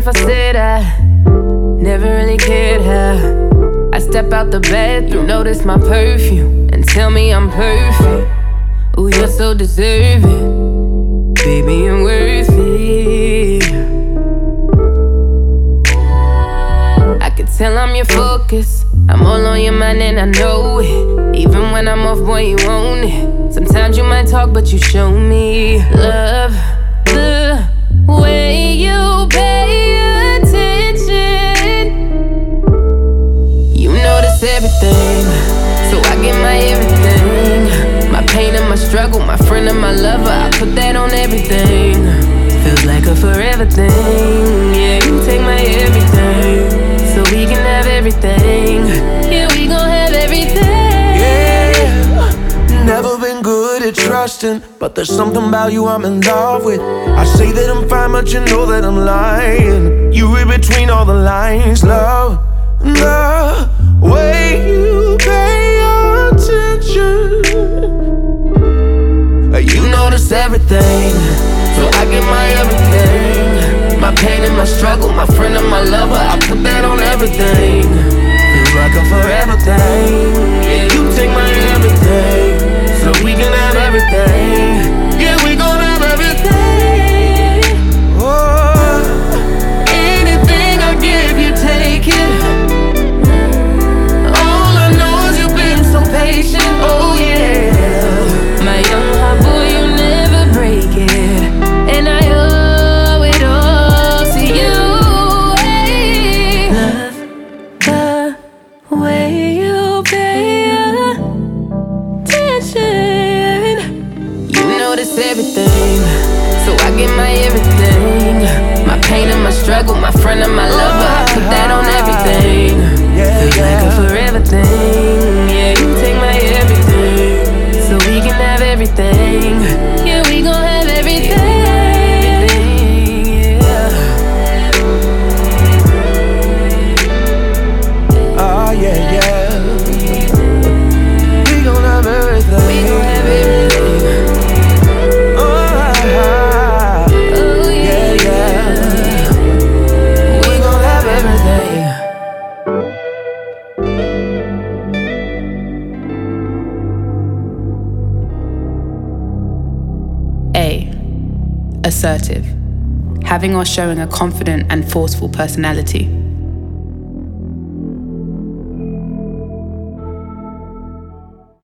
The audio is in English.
I said I never really cared how I step out the bathroom, notice my perfume, and tell me I'm perfect. Ooh, you're so deserving, baby, I'm worth it. I can tell I'm your focus, I'm all on your mind and I know it. Even when I'm off, boy, you own it. Sometimes you might talk, but you show me love. The way you pay attention, you notice everything, so I get my everything. My pain and my struggle, my friend and my lover, I put that on everything. Feels like a forever thing. Yeah, you take my everything, so we can have everything. Yeah, we gon' have everything. Yeah, never been good at trusting, but there's something about you I'm in love with. I say that I'm fine, but you know that I'm lying. You read between all the lines, love. The way you pay attention, you notice everything, so I get my everything. My pain and my struggle, my friend and my lover, I put that on everything. Feels like a forever thing. Yeah, you take my everything, so we can have everything. Yeah, we gon' have everything. Oh, anything I give you, take it. All I know is you've been so patient. Oh yeah, my young heart, boy, you'll never break it, and I owe it all to you. Hey, love the way you pay attention. You notice everything, so I get my everything. My pain and my struggle, my friend and my lover, I put that on everything. Feels like a forever thing. Yeah, you take my everything, so we can have everything. Yeah, we gon' have everything. Yeah. Oh yeah, yeah. We gon' have everything. We gon' have everything. Oh yeah, yeah. We gon' have everything. A. Assertive. Having or showing a confident and forceful personality.